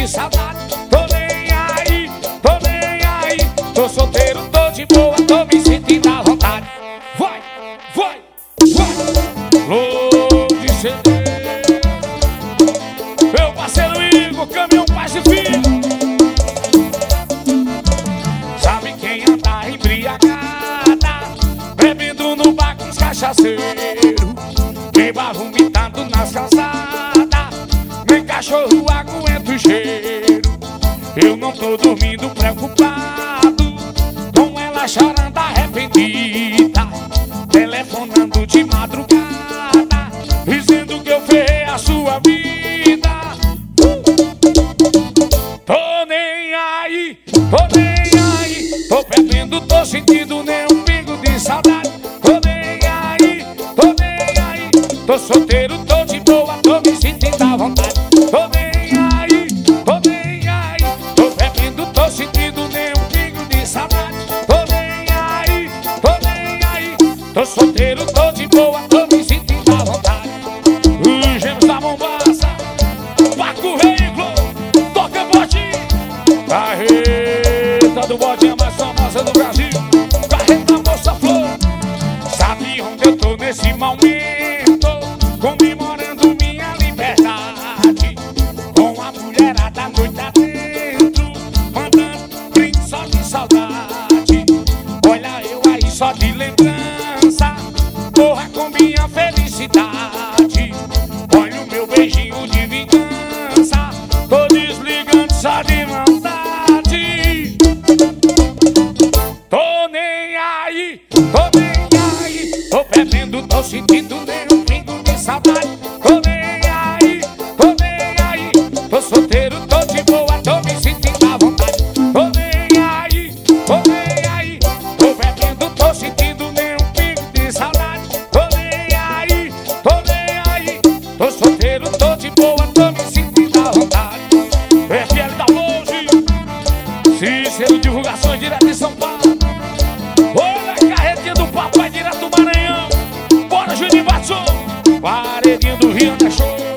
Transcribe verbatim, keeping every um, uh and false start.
de saudade. Tô nem aí, tô nem aí. Tô solteiro, tô de boa, tô me sentindo à vontade. Vai, vai, vai. Louco de ser meu parceiro Igor, caminhão paz e filho. Sabe quem anda embriagada, bebendo no bar com os cachaceiros, beba vomitando nas calçadas, nem cachorro aguenta o cheiro. Eu não tô dormindo preocupado, com ela chorando arrependida, telefonando de madrugada, dizendo que eu ferrei a sua vida. uh! Tô nem aí, tô nem aí. Tô bebendo, tô sentindo nem um pingo de saudade. Tô nem aí, tô nem aí. Tô solteiro, tô de boa, tô me sentindo à vontade. Tô nem aí, tô nem aí. Tô bebendo, tô sentindo nem um pingo de saudade. Tô nem aí, tô nem aí. Tô solteiro, tô de boa, tô me sentindo à vontade. Os gêmeos da Mombaça, Paco Veículo, toca bote. Carreta do bote é mais famosa do Brasil. Carreta Moça Flor. Sabe onde eu tô nesse momento? Comemorando minha liberdade, com a mulherada à noite adentro, mandando brinde só de saudade. Olha eu aí só de lembrança, porra com minha felicidade. Olha o meu beijinho de vingança, tô desligando só de maldade. Tô nem aí, tô nem aí. Tô bebendo, tô sentindo nem um pingo de saudade. Tô nem aí, tô nem aí. Tô solteiro, tô de boa, tô me sentindo à vontade. Tô nem aí, tô nem aí. Tô bebendo, tô sentindo nem um pingo de saudade. Tô nem aí, tô nem aí. Tô solteiro, tô de boa, tô me sentindo à vontade. F L da Loge, Cícero Divulgações direto de São Paulo. Olha a carretinha do papai direto do Maranhão. Bora, Juninho Batson. Paredinho do Rio, né, show.